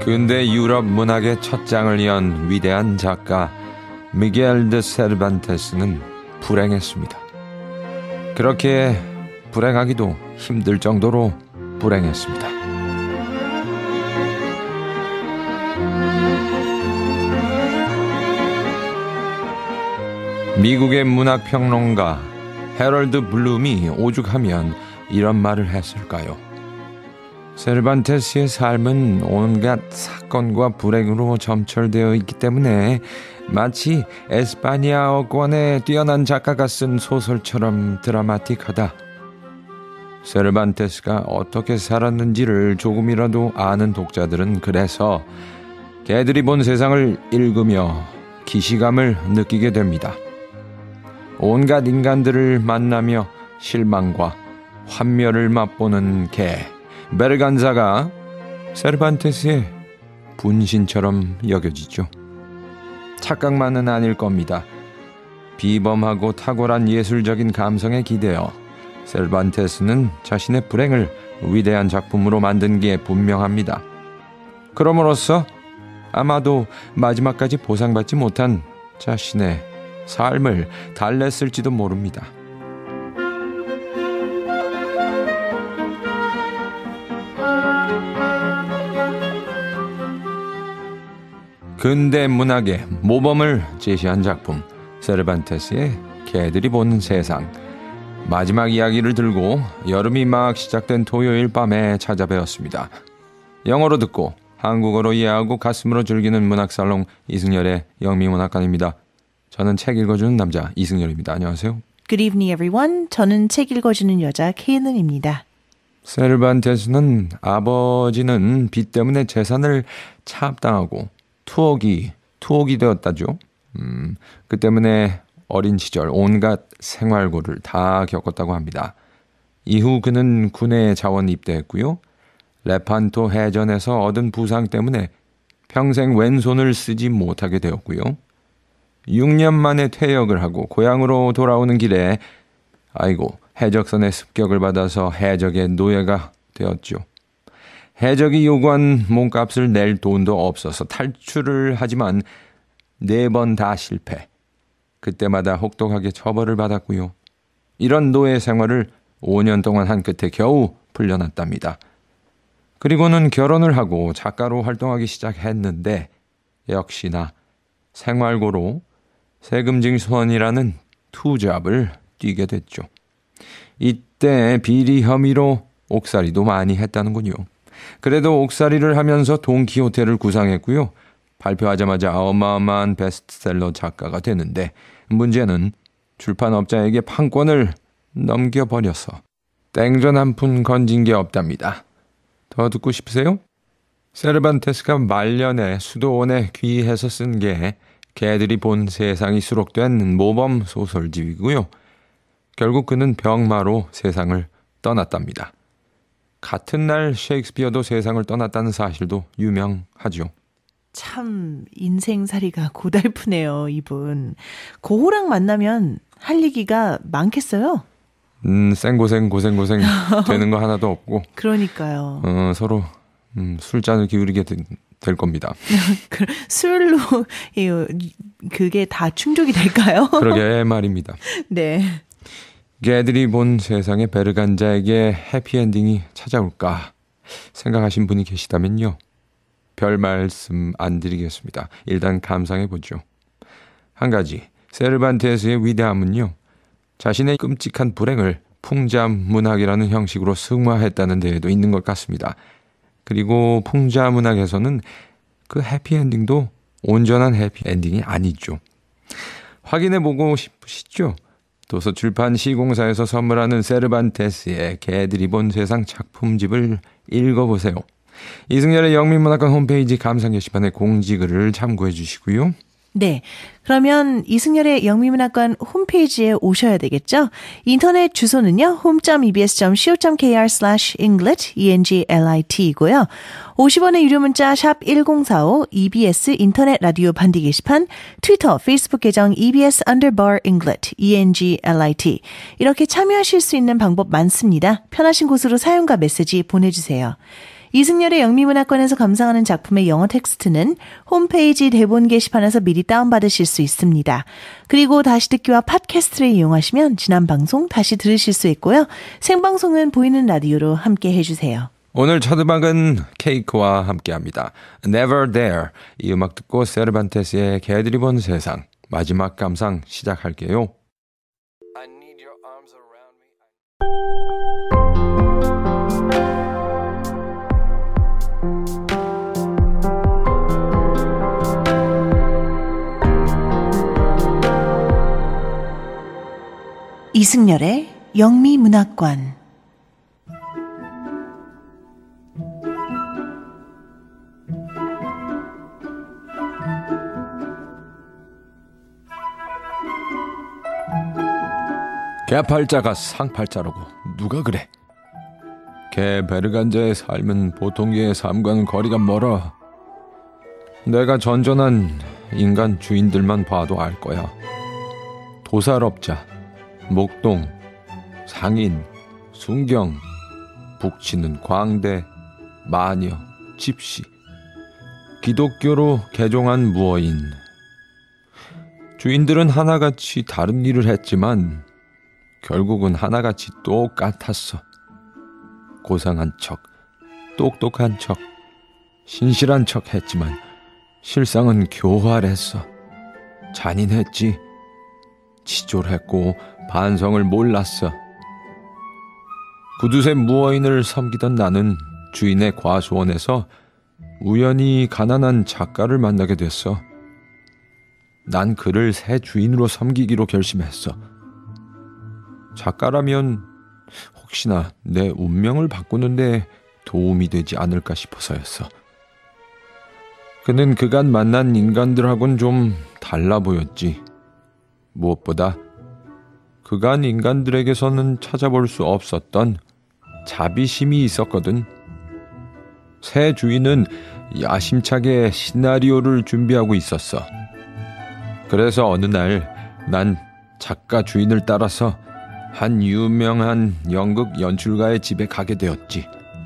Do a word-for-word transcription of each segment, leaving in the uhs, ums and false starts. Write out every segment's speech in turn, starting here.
근대 유럽 문학의 첫 장을 연 위대한 작가 미겔 데 세르반테스는 불행했습니다. 그렇게 불행하기도 힘들 정도로 불행했습니다. 미국의 문학평론가 해럴드 블룸이 오죽하면 이런 말을 했을까요? 세르반테스의 삶은 온갖 사건과 불행으로 점철되어 있기 때문에 마치 에스파니아어권의 뛰어난 작가가 쓴 소설처럼 드라마틱하다. 세르반테스가 어떻게 살았는지를 조금이라도 아는 독자들은 그래서 개들이 본 세상을 읽으며 기시감을 느끼게 됩니다. 온갖 인간들을 만나며 실망과 환멸을 맛보는 개 베르간자가 세르반테스의 분신처럼 여겨지죠. 착각만은 아닐 겁니다. 비범하고 탁월한 예술적인 감성에 기대어 세르반테스는 자신의 불행을 위대한 작품으로 만든 게 분명합니다. 그럼으로써 아마도 마지막까지 보상받지 못한 자신의 삶을 달랬을지도 모릅니다. 근대 문학의 모범을 제시한 작품 세르반테스의 개들이 보는 세상. 마지막 이야기를 들고 여름이 막 시작된 토요일 밤에 찾아뵈었습니다. 영어로 듣고 한국어로 이해하고 가슴으로 즐기는 문학살롱 이승열의 영미문학관입니다. 저는 책 읽어주는 남자 이승열입니다. 안녕하세요. Good evening, everyone. 저는 책 읽어주는 여자 케이는입니다. 세르반테스는 아버지는 빚 때문에 재산을 차압당하고 투옥이, 투옥이 되었다죠. 음, 그 때문에 어린 시절 온갖 생활고를 다 겪었다고 합니다. 이후 그는 군에 자원 입대했고요. 레판토 해전에서 얻은 부상 때문에 평생 왼손을 쓰지 못하게 되었고요. 육 년 만에 퇴역을 하고 고향으로 돌아오는 길에 아이고 해적선의 습격을 받아서 해적의 노예가 되었죠. 해적이 요구한 몸값을 낼 돈도 없어서 탈출을 하지만 네 번 다 실패. 그때마다 혹독하게 처벌을 받았고요. 이런 노예 생활을 오 년 동안 한 끝에 겨우 풀려났답니다. 그리고는 결혼을 하고 작가로 활동하기 시작했는데 역시나 생활고로 세금징수원이라는 투잡을 뛰게 됐죠. 이때 비리 혐의로 옥살이도 많이 했다는군요. 그래도 옥살이를 하면서 돈키호테를 구상했고요. 발표하자마자 어마어마한 베스트셀러 작가가 되는데 문제는 출판업자에게 판권을 넘겨버려서 땡전 한 푼 건진 게 없답니다. 더 듣고 싶으세요? 세르반테스가 말년에 수도원에 귀해서 쓴 게 개들이 본 세상이 수록된 모범 소설집이고요. 결국 그는 병마로 세상을 떠났답니다. 같은 날 셰익스피어도 세상을 떠났다는 사실도 유명하죠. 참 인생살이가 고달프네요, 이분. 고호랑 만나면 할 얘기가 많겠어요? 음, 생고생 고생고생 되는 거 하나도 없고. 그러니까요. 어, 서로 음, 술잔을 기울이게 되, 될 겁니다. 술로 그게 다 충족이 될까요? 그러게 말입니다. 네. 개들이 본 세상에 베르간자에게 해피엔딩이 찾아올까 생각하신 분이 계시다면요. 별 말씀 안 드리겠습니다. 일단 감상해보죠. 한 가지, 세르반테스의 위대함은요. 자신의 끔찍한 불행을 풍자 문학이라는 형식으로 승화했다는 데에도 있는 것 같습니다. 그리고 풍자 문학에서는 그 해피엔딩도 온전한 해피엔딩이 아니죠. 확인해보고 싶으시죠? 도서출판 시공사에서 선물하는 세르반테스의 개들이 본 세상 작품집을 읽어보세요. 이승열의 영민문학관 홈페이지 감상 게시판에 공지글을 참고해 주시고요. 네. 그러면 이승열의 영미문학관 홈페이지에 오셔야 되겠죠? 인터넷 주소는요. home.ebs.co.kr slash englit, E-N-G-L-I-T 이고요. 오십 원의 유료 문자 샵 일공사오, 이비에스 인터넷 라디오 반디 게시판, 트위터, 페이스북 계정 이비에스 underbar englit, E-N-G-L-I-T 이렇게 참여하실 수 있는 방법 많습니다. 편하신 곳으로 사용과 메시지 보내주세요. 이승열의 영미문학관에서 감상하는 작품의 영어 텍스트는 홈페이지 대본 게시판에서 미리 다운받으실 수 있습니다. 그리고 다시 듣기와 팟캐스트를 이용하시면 지난 방송 다시 들으실 수 있고요. 생방송은 보이는 라디오로 함께 해주세요. 오늘 첫 음악은 케이크와 함께합니다. Never There. 이 음악 듣고 세르반테스의 개들이 본 세상 마지막 감상 시작할게요. I need your arms around me. 이승열의 영미문학관. 개팔자가 상팔자라고 누가 그래? 개 베르간자의 삶은 보통 개의 삶과는 거리가 멀어. 내가 전전한 인간 주인들만 봐도 알 거야. 도살업자, 목동, 상인, 순경, 북치는 광대, 마녀, 집시, 기독교로 개종한 무어인. 주인들은 하나같이 다른 일을 했지만 결국은 하나같이 똑같았어. 고상한 척, 똑똑한 척, 신실한 척 했지만 실상은 교활했어. 잔인했지. 치졸했고 반성을 몰랐어. 구두쇠 무어인을 섬기던 나는 주인의 과수원에서 우연히 가난한 작가를 만나게 됐어. 난 그를 새 주인으로 섬기기로 결심했어. 작가라면 혹시나 내 운명을 바꾸는데 도움이 되지 않을까 싶어서였어. 그는 그간 만난 인간들하고는 좀 달라 보였지. 무엇보다 그간 인간들에게서는 찾아볼 수 없었던 자비심이 있었거든. 새 주인은 야심차게 시나리오를 준비하고 있었어. 그래서 어느 날 난 작가 주인을 따라서 한 유명한 연극 연출가의 집에 가게 되었지.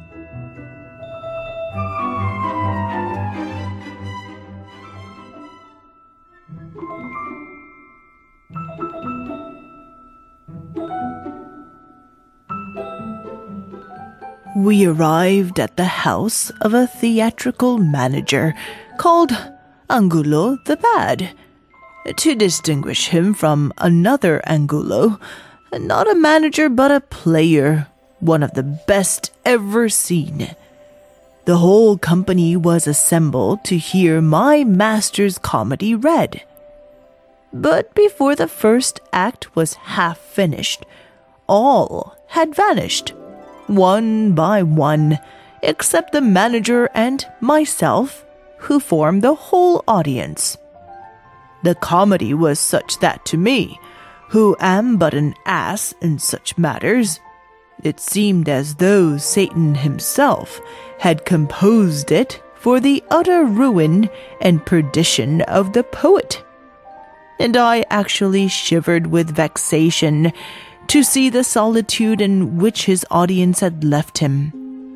We arrived at the house of a theatrical manager called Angulo the Bad. To distinguish him from another Angulo, not a manager but a player, one of the best ever seen. The whole company was assembled to hear my master's comedy read. But before the first act was half finished, all had vanished, one by one, except the manager and myself, who formed the whole audience. The comedy was such that to me, who am but an ass in such matters, it seemed as though Satan himself had composed it for the utter ruin and perdition of the poet. And I actually shivered with vexation to see the solitude in which his audience had left him.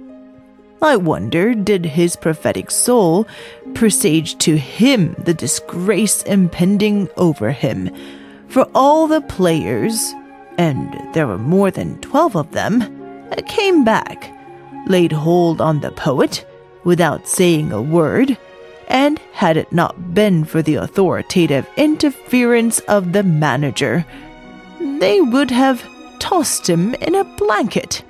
I wonder, did his prophetic soul presage to him the disgrace impending over him? For all the players, and there were more than twelve of them, came back, laid hold on the poet without saying a word, and had it not been for the authoritative interference of the manager, they would have tossed him in a blanket.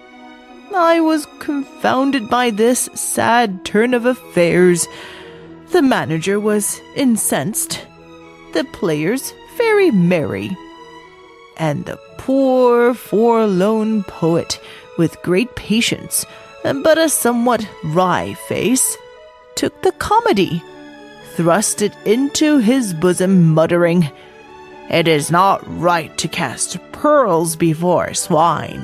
I was confounded by this sad turn of affairs. The manager was incensed, the players very merry, and the poor forlorn poet, with great patience, but a somewhat wry face, took the comedy, thrust it into his bosom, muttering, "It is not right to cast pearls before swine."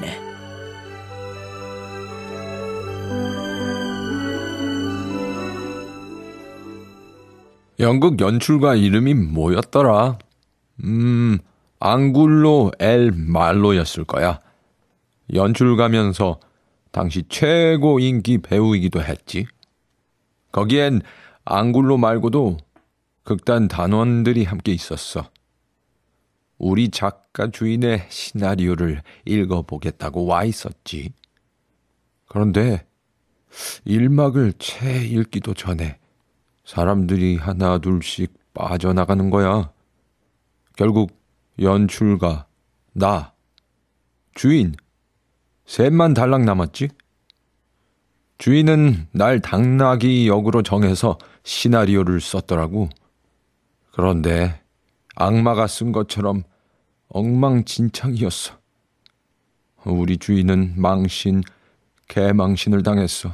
연극 연출가 이름이 뭐였더라? 음, 앙굴로 엘 말로였을 거야. 연출가면서 당시 최고 인기 배우이기도 했지. 거기엔 앙굴로 말고도 극단 단원들이 함께 있었어. 우리 작가 주인의 시나리오를 읽어보겠다고 와 있었지. 그런데 일 막을 채 읽기도 전에 사람들이 하나 둘씩 빠져나가는 거야. 결국 연출가, 나, 주인, 셋만 달랑 남았지. 주인은 날 당나귀 역으로 정해서 시나리오를 썼더라고. 그런데 악마가 쓴 것처럼 엉망진창이었어. 우리 주인은 망신, 개망신을 당했어.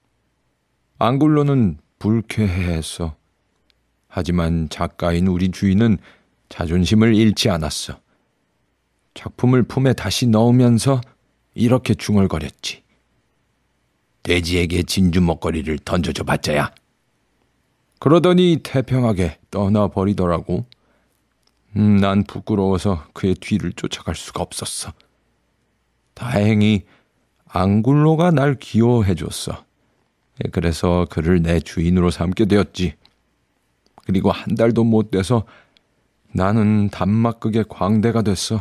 앙굴로는 불쾌해했어. 하지만 작가인 우리 주인은 자존심을 잃지 않았어. 작품을 품에 다시 넣으면서 이렇게 중얼거렸지. 돼지에게 진주 먹거리를 던져줘 봤자야. 그러더니 태평하게 떠나버리더라고. 음, 난 부끄러워서 그의 뒤를 쫓아갈 수가 없었어. 다행히 앙굴로가 날 기호해줬어. 그래서 그를 내 주인으로 삼게 되었지. 그리고 한 달도 못 돼서 나는 단막극의 광대가 됐어.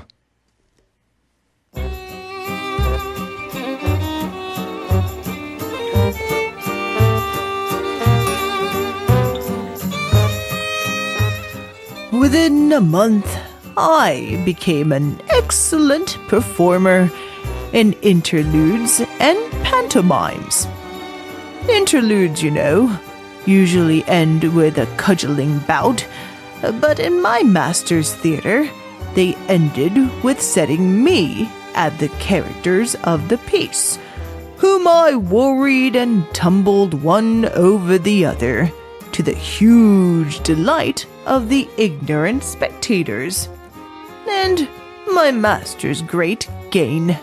Within a month, I became an excellent performer in interludes and pantomimes. Interludes, you know, usually end with a cudgeling bout, but in my master's theater, they ended with setting me at the characters of the piece, whom I worried and tumbled one over the other, to the huge delight of the ignorant spectators, and my master's great gain.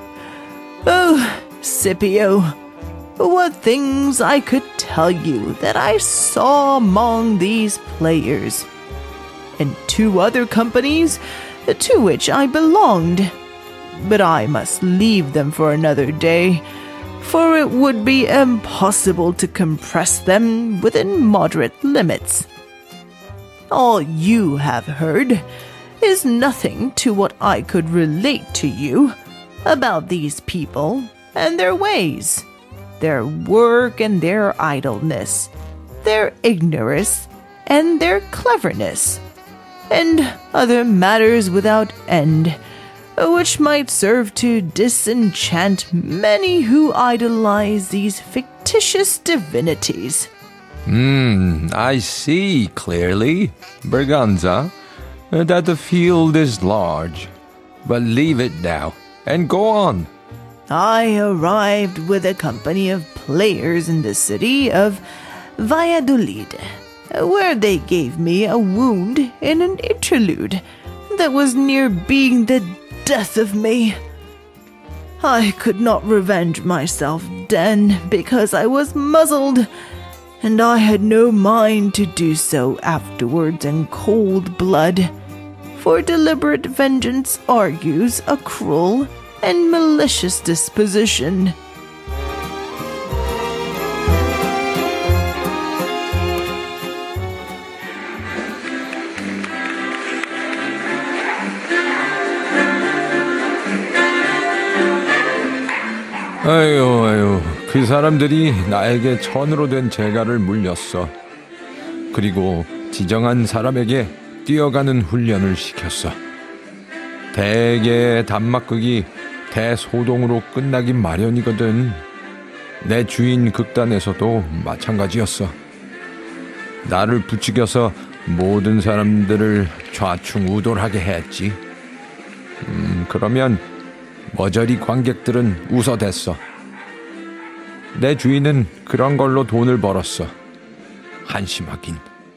Oh, Scipio, what things I could tell you that I saw among these players, and two other companies to which I belonged. But I must leave them for another day, for it would be impossible to compress them within moderate limits. All you have heard is nothing to what I could relate to you about these people and their ways, their work and their idleness, their ignorance and their cleverness, and other matters without end, which might serve to disenchant many who idolize these fictitious divinities. Hmm, I see clearly, Berganza, that the field is large. But leave it now, and go on. I arrived with a company of players in the city of Valladolid, where they gave me a wound in an interlude that was near being the death of me. I could not revenge myself then because I was muzzled, and I had no mind to do so afterwards in cold blood, for deliberate vengeance argues a cruel and malicious disposition. 아유, 아유, 그 사람들이 나에게 천으로 된 재갈을 물렸어. 그리고 지정한 사람에게 뛰어가는 훈련을 시켰어. 대개의 단막극이 대소동으로 끝나긴 마련이거든. 내 주인 극단에서도 마찬가지였어. 나를 부추겨서 모든 사람들을 좌충우돌하게 했지. 음, 그러면 머저리 관객들은 웃어댔어. 내 주인은 그런 걸로 돈을 벌었어. 한심하긴.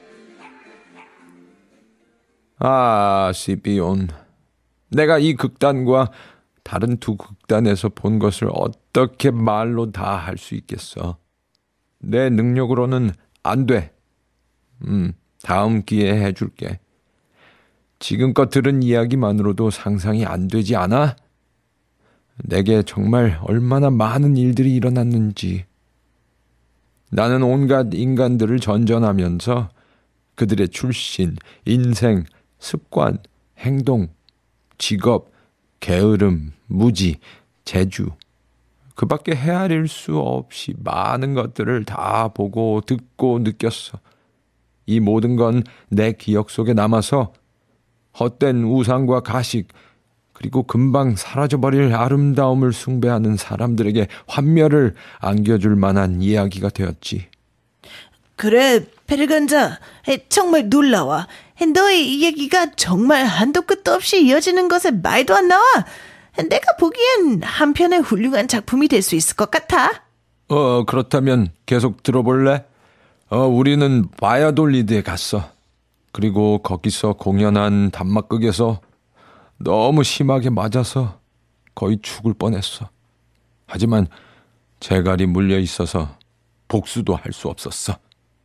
아, 시비온. 내가 이 극단과 다른 두 극단에서 본 것을 어떻게 말로 다 할 수 있겠어. 내 능력으로는 안 돼. 음, 다음 기회에 해줄게. 지금껏 들은 이야기만으로도 상상이 안 되지 않아? 내게 정말 얼마나 많은 일들이 일어났는지. 나는 온갖 인간들을 전전하면서 그들의 출신, 인생, 습관, 행동, 직업, 게으름, 무지, 재주, 그 밖에 헤아릴 수 없이 많은 것들을 다 보고 듣고 느꼈어. 이 모든 건 내 기억 속에 남아서 헛된 우상과 가식, 그리고 금방 사라져버릴 아름다움을 숭배하는 사람들에게 환멸을 안겨줄 만한 이야기가 되었지. 그래, 페르간자. 정말 놀라워. 너의 이야기가 정말 한도 끝도 없이 이어지는 것에 말도 안 나와. 내가 보기엔 한편의 훌륭한 작품이 될 수 있을 것 같아. 어, 그렇다면 계속 들어볼래? 어, 우리는 바야돌리드에 갔어. 그리고 거기서 공연한 단막극에서 너무 심하게 맞아서 거의 죽을 뻔했어. 하지만 재갈이 물려 있어서 복수도 할 수 없었어.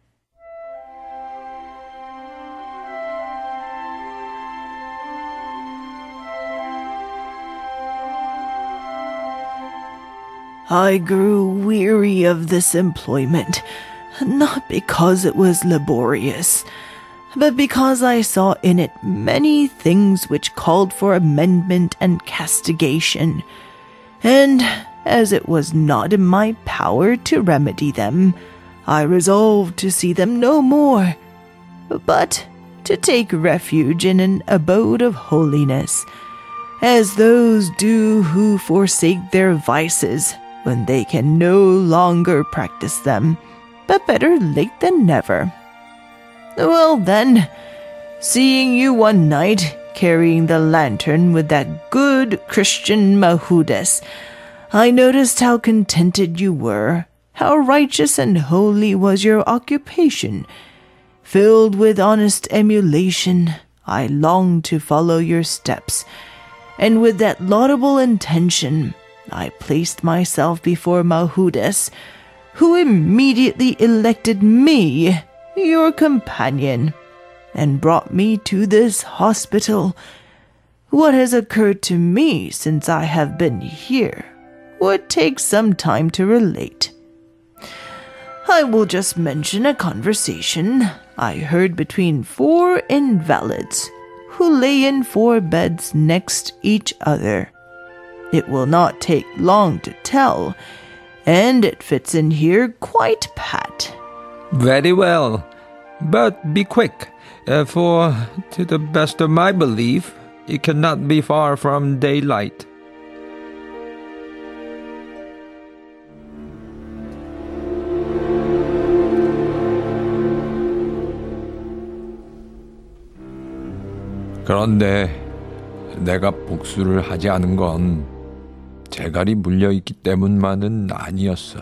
I grew weary of this employment, not because it was laborious, but because I saw in it many things which called for amendment and castigation. And as it was not in my power to remedy them, I resolved to see them no more, but to take refuge in an abode of holiness, as those do who forsake their vices when they can no longer practice them, but better late than never. Well then, seeing you one night carrying the lantern with that good Christian Mahudes, I noticed how contented you were, how righteous and holy was your occupation. Filled with honest emulation, I longed to follow your steps, and with that laudable intention, I placed myself before Mahudes, who immediately elected me your companion, and brought me to this hospital. What has occurred to me since I have been here would take some time to relate. I will just mention a conversation I heard between four invalids who lay in four beds next each other. It will not take long to tell, and it fits in here quite pat. Very well, but be quick, uh, for to the best of my belief, it cannot be far from daylight. 그런데 내가 복수를 하지 않은 건 재갈이 물려있기 때문만은 아니었어.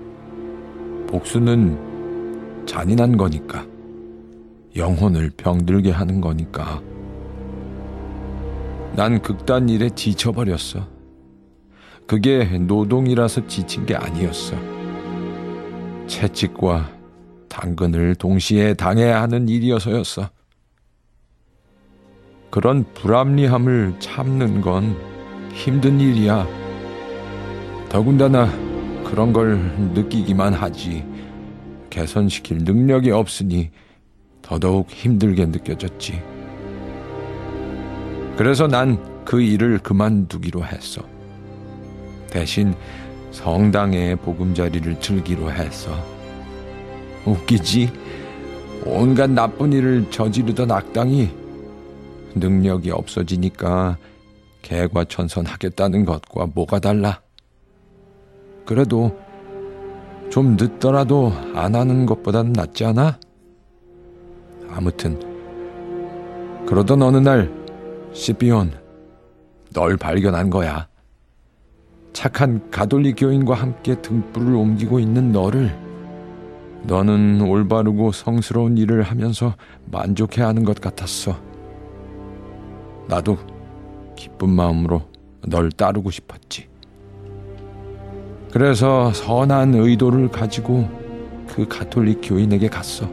복수는 잔인한 거니까. 영혼을 병들게 하는 거니까. 난 극단 일에 지쳐버렸어. 그게 노동이라서 지친 게 아니었어. 채찍과 당근을 동시에 당해야 하는 일이어서였어. 그런 불합리함을 참는 건 힘든 일이야. 더군다나 그런 걸 느끼기만 하지 개선시킬 능력이 없으니 더더욱 힘들게 느껴졌지. 그래서 난 그 일을 그만두기로 했어. 대신 성당에 보금자리를 들기로 했어. 웃기지? 온갖 나쁜 일을 저지르던 악당이 능력이 없어지니까 개과천선하겠다는 것과 뭐가 달라? 그래도 좀 늦더라도 안 하는 것보단 낫지 않아? 아무튼 그러던 어느 날 시피온, 널 발견한 거야. 착한 가톨릭 교인과 함께 등불을 옮기고 있는 너를. 너는 올바르고 성스러운 일을 하면서 만족해하는 것 같았어. 나도 기쁜 마음으로 널 따르고 싶었지. 그래서 선한 의도를 가지고 그 가톨릭 교인에게 갔어.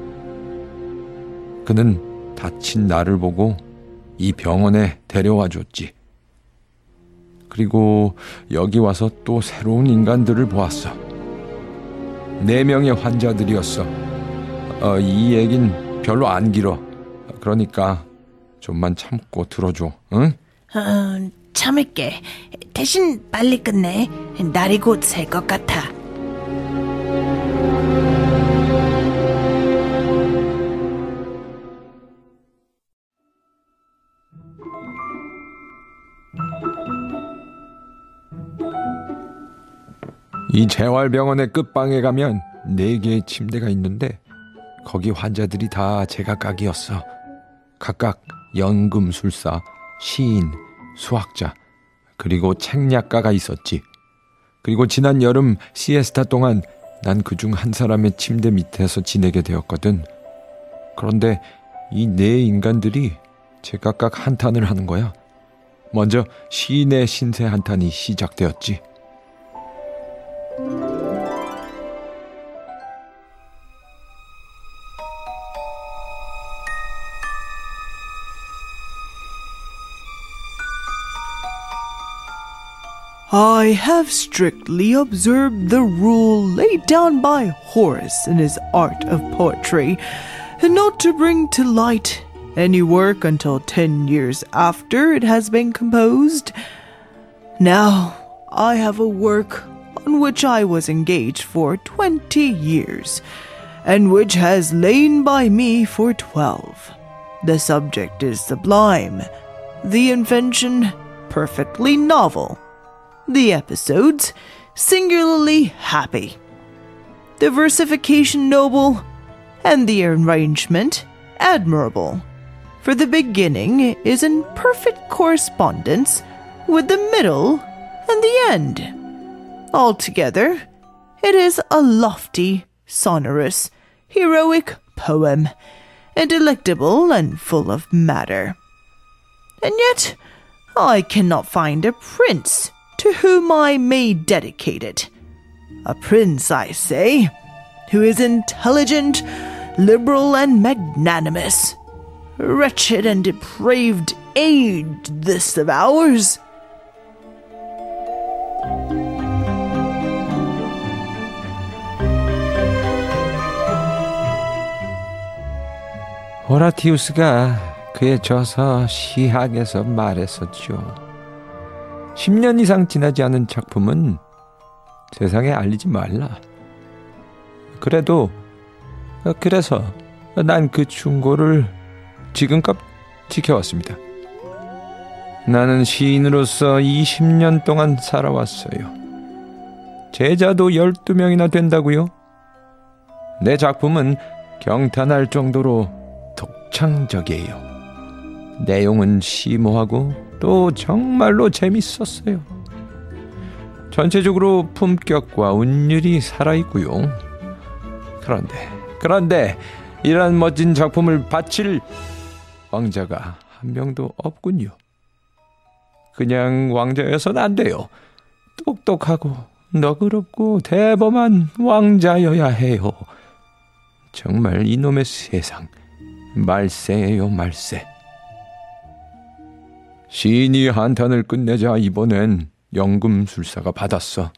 그는 다친 나를 보고 이 병원에 데려와 줬지. 그리고 여기 와서 또 새로운 인간들을 보았어. 네 명의 환자들이었어. 어, 이 얘긴 별로 안 길어. 그러니까 좀만 참고 들어줘, 응? 어, 참을게. 대신 빨리 끝내. 날이 곧 새 것 같아. 이 재활병원의 끝방에 가면 네 개의 침대가 있는데 거기 환자들이 다 제각각이었어. 각각 연금술사, 시인, 수학자, 그리고 책략가가 있었지. 그리고 지난 여름 시에스타 동안 난 그중 한 사람의 침대 밑에서 지내게 되었거든. 그런데 이 네 인간들이 제각각 한탄을 하는 거야. 먼저 시인의 신세 한탄이 시작되었지. I have strictly observed the rule laid down by Horace in his Art of Poetry, not to bring to light any work until ten years after it has been composed. Now, I have a work on which I was engaged for twenty years, and which has lain by me for twelve. The subject is sublime, the invention perfectly novel, the episodes singularly happy, the versification noble, and the arrangement admirable. For the beginning is in perfect correspondence with the middle and the end. Altogether, it is a lofty, sonorous, heroic poem, and delectable and full of matter. And yet, I cannot find a prince to whom I may dedicate it. A prince, I say, who is intelligent, liberal, and magnanimous. Wretched and depraved age, this of ours. 호라티우스가 그의 저서 시학에서 말했었죠. 십 년 이상 지나지 않은 작품은 세상에 알리지 말라. 그래도 그래서 난 그 충고를 지금껏 지켜왔습니다. 나는 시인으로서 이십 년 동안 살아왔어요. 제자도 열두 명이나 된다고요? 내 작품은 경탄할 정도로 독창적이에요. 내용은 심오하고 또 정말로 재밌었어요. 전체적으로 품격과 운율이 살아있고요. 그런데 그런데 이런 멋진 작품을 바칠 왕자가 한 명도 없군요. 그냥 왕자여서는 안 돼요. 똑똑하고 너그럽고 대범한 왕자여야 해요. 정말 이놈의 세상 말세예요, 말세. 시인이 한탄을 끝내자 이번엔 연금술사가 받았어.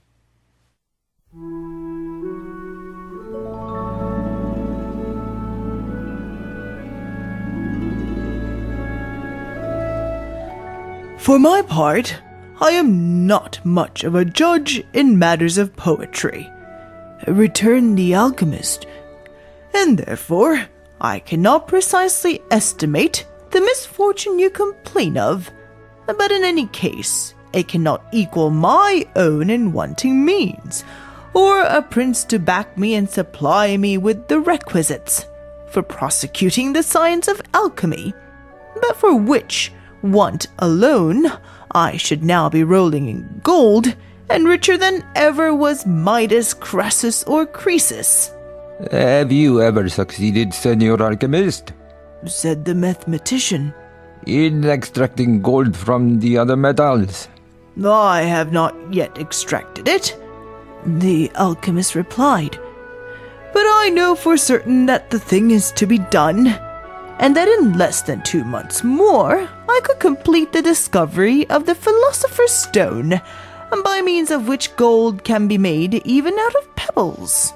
For my part, I am not much of a judge in matters of poetry, returned the alchemist, and therefore I cannot precisely estimate the misfortune you complain of, but in any case, it cannot equal my own in wanting means, or a prince to back me and supply me with the requisites for prosecuting the science of alchemy, but for which want alone, I should now be rolling in gold, and richer than ever was Midas, Crassus, or Croesus. Have you ever succeeded, Senor Alchemist? Said the mathematician. In extracting gold from the other metals? I have not yet extracted it, the alchemist replied. But I know for certain that the thing is to be done, and that in less than two months more, I could complete the discovery of the Philosopher's Stone, by means of which gold can be made even out of pebbles.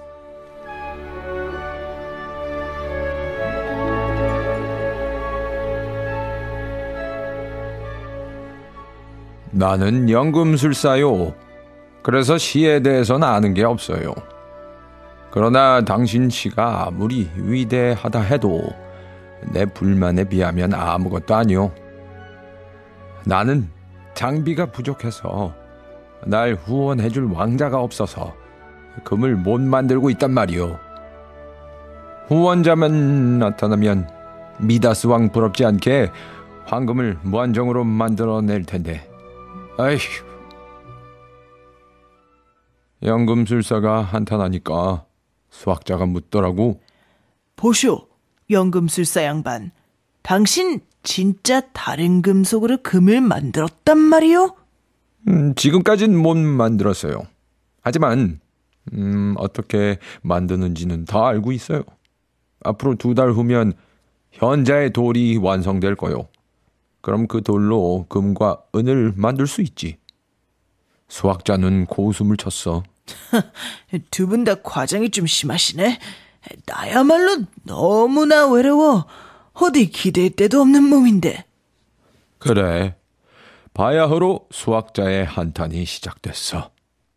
나는 연금술사요. 그래서 시에 대해서는 아는 게 없어요. 그러나 당신 시가 아무리 위대하다 해도 내 불만에 비하면 아무것도 아니오. 나는 장비가 부족해서 날 후원해줄 왕자가 없어서 금을 못 만들고 있단 말이오. 후원자만 나타나면 미다스 왕 부럽지 않게 황금을 무한정으로 만들어낼 텐데. 아휴. 연금술사가 한탄하니까 수학자가 묻더라고. 보쇼, 연금술사 양반. 당신 진짜 다른 금속으로 금을 만들었단 말이오? 음, 지금까진 못 만들었어요. 하지만 음, 어떻게 만드는지는 다 알고 있어요. 앞으로 두 달 후면 현자의 돌이 완성될 거요. 그럼 그 돌로 금과 은을 만들 수 있지. 수학자는 고웃음을 쳤어. 두 분 다 과장이 좀 심하시네. 나야말로 너무나 외로워. 어디 기댈 데도 없는 몸인데. 그래. 바야흐로 수학자의 한탄이 시작됐어.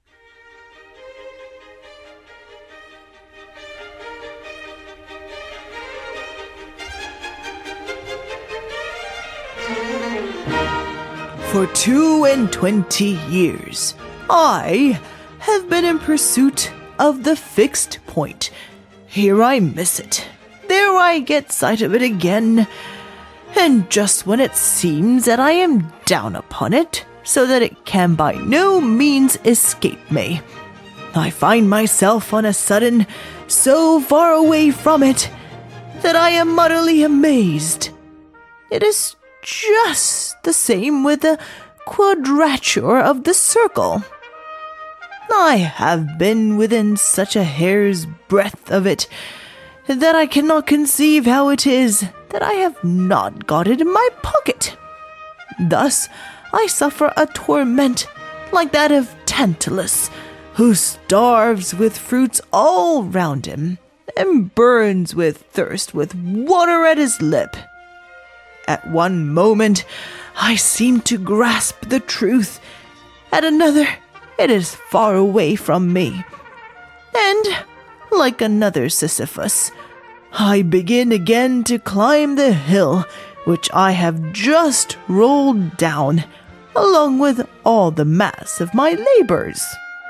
For two and twenty years, I have been in pursuit of the fixed point. Here I miss it. There I get sight of it again. And just when it seems that I am down upon it, so that it can by no means escape me, I find myself on a sudden so far away from it that I am utterly amazed. It is just the same with the quadrature of the circle. I have been within such a hair's breadth of it that I cannot conceive how it is that I have not got it in my pocket. Thus, I suffer a torment like that of Tantalus, who starves with fruits all round him and burns with thirst with water at his lip. At one moment, I seem to grasp the truth. At another, it is far away from me. And, like another Sisyphus, I begin again to climb the hill which I have just rolled down, along with all the mass of my labors.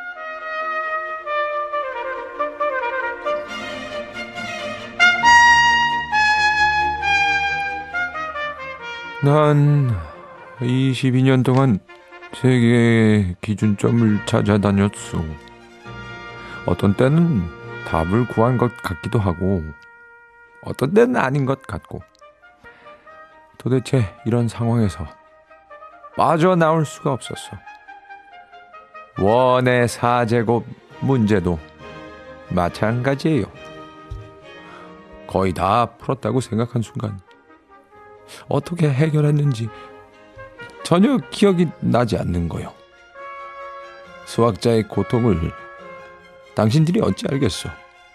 난 이십이 년 동안 세계의 기준점을 찾아다녔어. 어떤 때는 답을 구한 것 같기도 하고 어떤 때는 아닌 것 같고, 도대체 이런 상황에서 빠져나올 수가 없었어. 원의 사제곱 문제도 마찬가지예요. 거의 다 풀었다고 생각한 순간 어떻게 해결했는지 전혀 기억이 나지 않는 거요. 수학자의 고통을 당신들이 어찌 알겠어.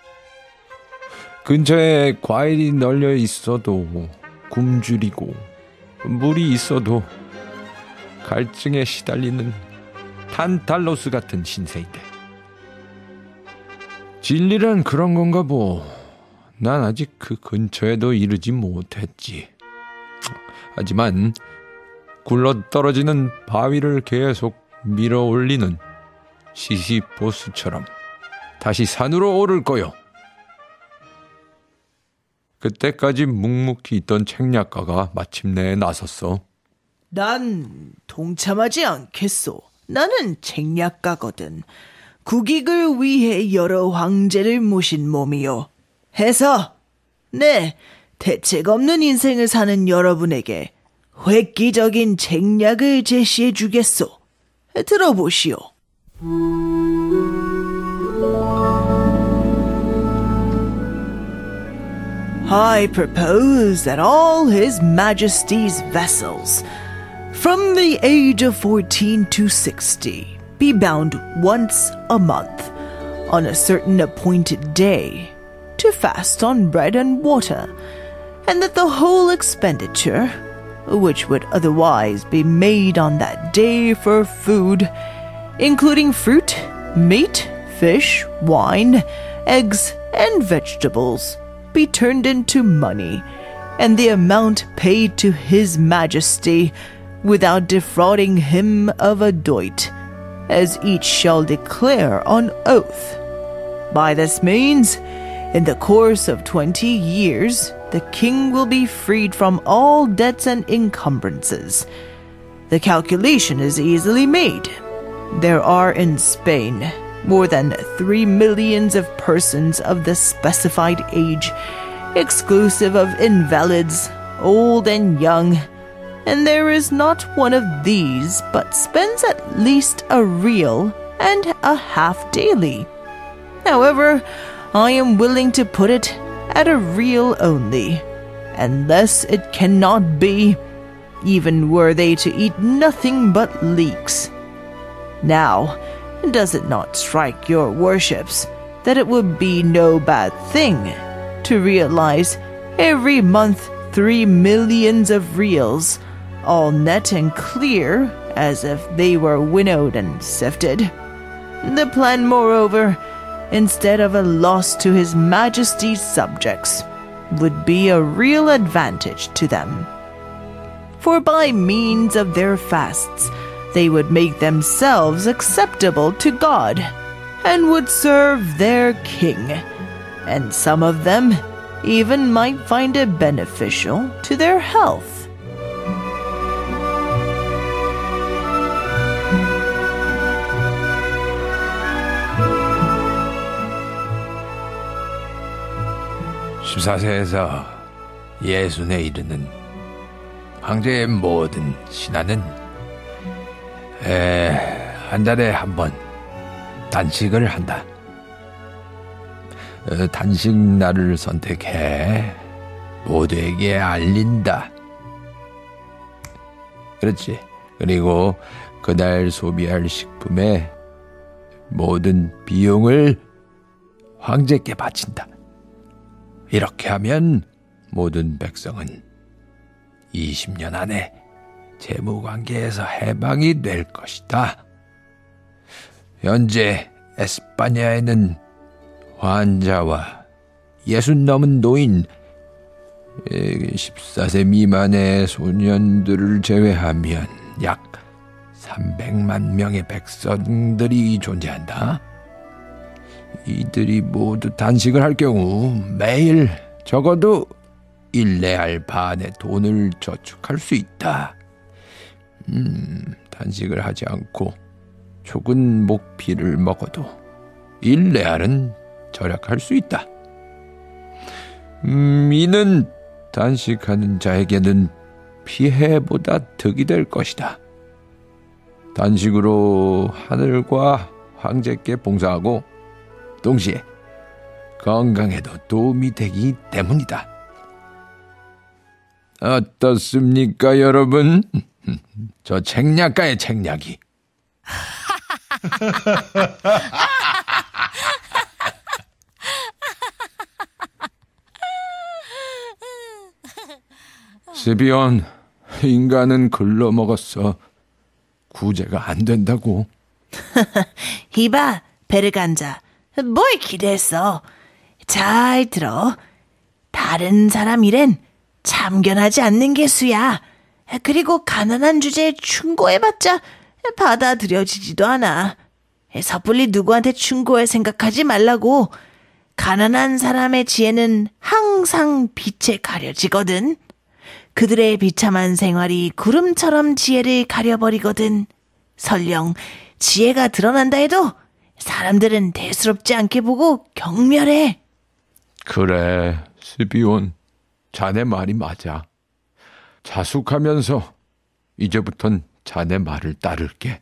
근처에 과일이 널려 있어도 굶주리고 물이 있어도 갈증에 시달리는 탄탈로스 같은 신세인데. 진리란 그런 건가 보. 난 아직 그 근처에도 이르지 못했지. 하지만 굴러떨어지는 바위를 계속 밀어 올리는 시시보스처럼 다시 산으로 오를 거요. 그때까지 묵묵히 있던 책략가가 마침내 나섰어. 난 동참하지 않겠소. 나는 책략가거든. 국익을 위해 여러 황제를 모신 몸이요. 해서 네, 대책 없는 인생을 사는 여러분에게 획기적인 책략을 제시해 주겠소. 들어보시오. I propose that all His Majesty's vessels, from the age of fourteen to sixty, be bound once a month, on a certain appointed day, to fast on bread and water, and that the whole expenditure, which would otherwise be made on that day for food, including fruit, meat, fish, wine, eggs, and vegetables, be turned into money, and the amount paid to His Majesty without defrauding him of a doit, as each shall declare on oath. By this means, in the course of twenty years, the king will be freed from all debts and encumbrances. The calculation is easily made. There are in Spain more than three millions of persons of the specified age, exclusive of invalids, old and young, and there is not one of these but spends at least a real and a half daily. However, I am willing to put it at a real only, unless it cannot be, even were they to eat nothing but leeks. Now, does it not strike your worships that it would be no bad thing to realize every month three millions of reals, all net and clear, as if they were winnowed and sifted? The plan, moreover, instead of a loss to His Majesty's subjects, would be a real advantage to them. For by means of their fasts, they would make themselves acceptable to God, and would serve their king, and some of them even might find it beneficial to their health. 십사 세에서 예순에 이르는 황제의 모든 신하는 에, 한 달에 한 번 단식을 한다. 어, 단식 날을 선택해 모두에게 알린다. 그렇지. 그리고 그날 소비할 식품의 모든 비용을 황제께 바친다. 이렇게 하면 모든 백성은 이십 년 안에 재무관계에서 해방이 될 것이다. 현재 에스파냐에는 환자와 예순 넘은 노인, 십사 세 미만의 소년들을 제외하면 약 삼백만 명의 백성들이 존재한다. 이들이 모두 단식을 할 경우 매일 적어도 일 레알 반의 돈을 저축할 수 있다. 음, 단식을 하지 않고 적은 목피를 먹어도 일 레알은 절약할 수 있다. 음, 이는 단식하는 자에게는 피해보다 득이 될 것이다. 단식으로 하늘과 황제께 봉사하고 동시에 건강에도 도움이 되기 때문이다. 어떻습니까, 여러분? 저 책략가의 책략이. 스비온, 인간은 글러먹었어. 구제가 안 된다고. 이봐, 베르간자. 뭘 기대했어? 잘 들어. 다른 사람 일엔 참견하지 않는 게 수야. 그리고 가난한 주제에 충고해봤자 받아들여지지도 않아. 섣불리 누구한테 충고할 생각하지 말라고. 가난한 사람의 지혜는 항상 빛에 가려지거든. 그들의 비참한 생활이 구름처럼 지혜를 가려버리거든. 설령 지혜가 드러난다 해도 사람들은 대수롭지 않게 보고 경멸해. 그래, 스비온. 자네 말이 맞아. 자숙하면서 이제부턴 자네 말을 따를게.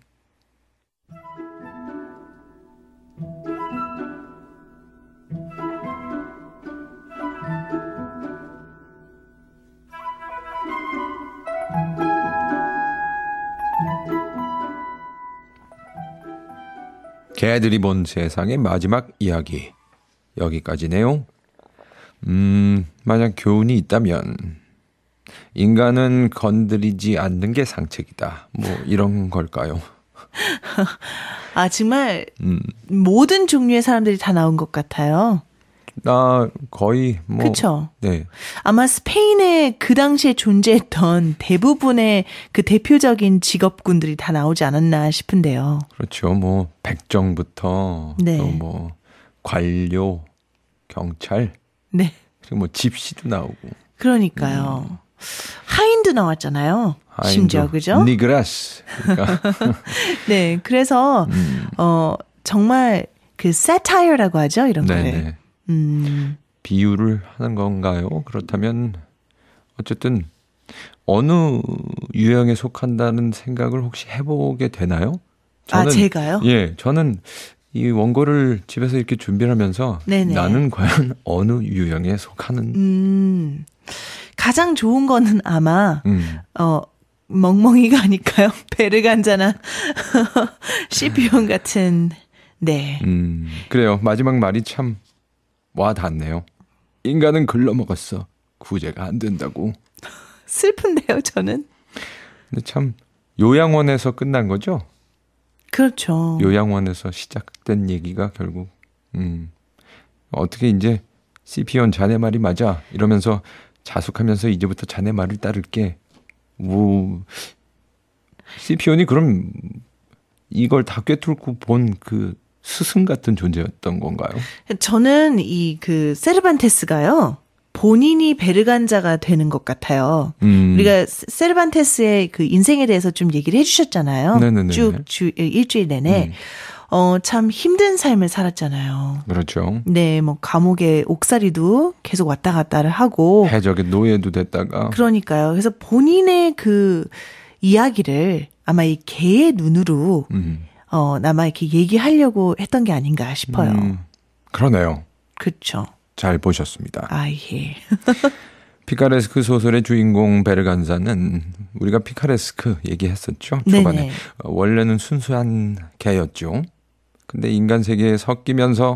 개들이 본 세상의 마지막 이야기. 여기까지네요. 음, 만약 교훈이 있다면 인간은 건드리지 않는 게 상책이다. 뭐 이런 걸까요? 아, 정말 음. 모든 종류의 사람들이 다 나온 것 같아요. 나 거의 뭐 그렇죠. 네. 아마 스페인에 그 당시에 존재했던 대부분의 그 대표적인 직업군들이 다 나오지 않았나 싶은데요. 그렇죠. 뭐 백정부터 네. 또 뭐 관료, 경찰, 네. 그리고 뭐 집시도 나오고. 그러니까요. 음. 하인도 나왔잖아요. 하인도, 심지어 그죠? 니그라스. 그러니까. 네, 그래서 음. 어 정말 그 사타이어라고 하죠, 이런 네네. 거를. 음. 비유를 하는 건가요? 그렇다면 어쨌든 어느 유형에 속한다는 생각을 혹시 해보게 되나요? 저는, 아, 제가요? 예, 저는 이 원고를 집에서 이렇게 준비를 하면서 네네. 나는 과연 어느 유형에 속하는 음, 가장 좋은 거는 아마 음. 어 멍멍이가 아닐까요? 베르간자나 시피온 같은 네. 음, 그래요. 마지막 말이 참 와 닿네요. 인간은 글러먹었어. 구제가 안 된다고. 슬픈데요, 저는. 근데 참 요양원에서 끝난 거죠? 그렇죠. 요양원에서 시작된 얘기가 결국 음, 어떻게 이제 시피온 자네 말이 맞아 이러면서 자숙하면서 이제부터 자네 말을 따를게. 뭐 시피온이 그럼 이걸 다 꿰뚫고 본 그 스승 같은 존재였던 건가요? 저는 이 그 세르반테스가요. 본인이 베르간자가 되는 것 같아요. 음. 우리가 세르반테스의 그 인생에 대해서 좀 얘기를 해주셨잖아요. 네네네. 쭉 주, 일주일 내내. 음. 어, 참 힘든 삶을 살았잖아요. 그렇죠. 네, 뭐 감옥에 옥살이도 계속 왔다 갔다를 하고. 해적의 노예도 됐다가. 그러니까요. 그래서 본인의 그 이야기를 아마 이 개의 눈으로 음. 어, 아마 이렇게 얘기하려고 했던 게 아닌가 싶어요. 음, 그러네요. 그렇죠. 잘 보셨습니다. 아, 예. 피카레스크 소설의 주인공 베르간자는 우리가 피카레스크 얘기했었죠. 초반에. 네네. 원래는 순수한 개였죠. 근데 인간 세계에 섞이면서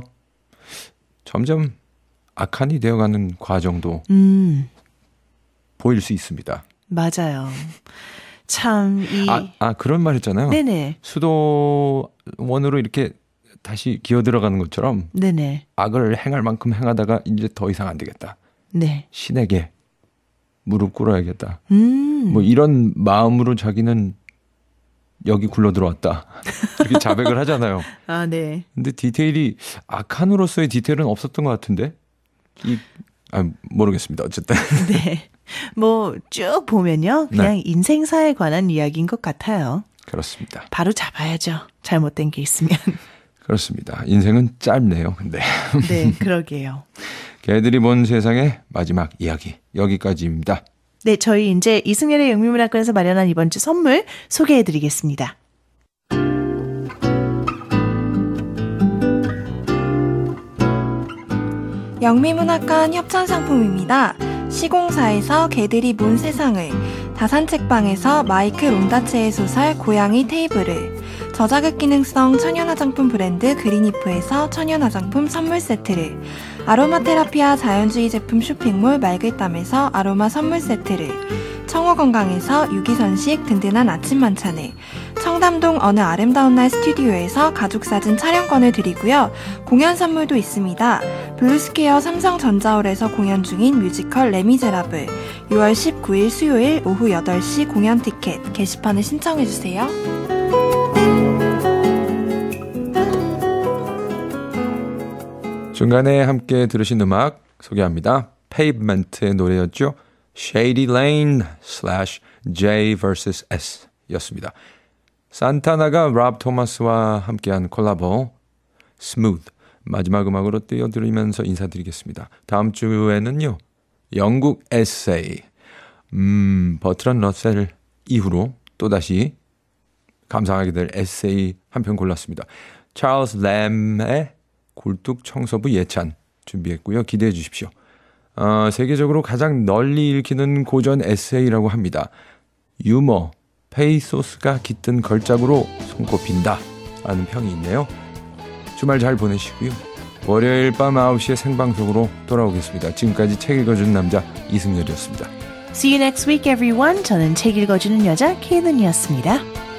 점점 악한이 되어가는 과정도 음. 보일 수 있습니다. 맞아요. 참, 이. 아, 아, 그런 말 했잖아요. 네네. 수도원으로 이렇게 다시 기어 들어가는 것처럼. 네네. 악을 행할 만큼 행하다가 이제 더 이상 안 되겠다. 네. 신에게 무릎 꿇어야겠다. 음. 뭐 이런 마음으로 자기는 여기 굴러 들어왔다. 이렇게 자백을 하잖아요. 아, 네. 근데 디테일이 악한으로서의 디테일은 없었던 것 같은데. 이, 아, 모르겠습니다. 어쨌든. 네. 뭐 쭉 보면요. 그냥 네. 인생사에 관한 이야기인 것 같아요. 그렇습니다. 바로 잡아야죠. 잘못된 게 있으면. 그렇습니다. 인생은 짧네요. 근데. 네, 그러게요. 개들이 본 세상의 마지막 이야기. 여기까지입니다. 네, 저희 이제 이승열의 영미문학관에서 마련한 이번 주 선물 소개해드리겠습니다. 영미문학관 협찬상품입니다. 시공사에서 개들이 본 세상을, 다산책방에서 마이크 론다체의 소설 고양이 테이블을, 저자극 기능성 천연 화장품 브랜드 그린이프에서 천연 화장품 선물 세트를, 아로마 테라피아 자연주의 제품 쇼핑몰 말글담에서 아로마 선물 세트를, 청호 건강에서 유기선식 든든한 아침 만찬을, 청담동 어느 아름다운 날 스튜디오에서 가족사진 촬영권을 드리고요. 공연 선물도 있습니다. 블루스퀘어 삼성전자홀에서 공연 중인 뮤지컬 레미제라블, 유월 십구일 수요일 오후 여덟 시 공연 티켓 게시판에 신청해주세요. 중간에 함께 들으신 음악 소개합니다. 페이브먼트의 노래였죠. Shady Lane slash J vs S 였습니다. 산타나가 랍 토마스와 함께한 콜라보 Smooth 마지막 음악으로 띄워드리면서 인사드리겠습니다. 다음 주에는요. 영국 에세이 음, 버트런 러셀 이후로 또다시 감상하게 될 에세이 한 편 골랐습니다. 찰스 램의 굴뚝 청소부 예찬 준비했고요. 기대해 주십시오. 어, 세계적으로 가장 널리 읽히는 고전 에세이라고 합니다. 유머, 페이소스가 깃든 걸작으로 손꼽힌다 라는 평이 있네요. 주말 잘 보내시고요. 월요일 밤 아홉 시에 생방송으로 돌아오겠습니다. 지금까지 책 읽어주는 남자 이승열이었습니다. See you next week, everyone. 저는 책 읽어주는 여자 케이든이었습니다.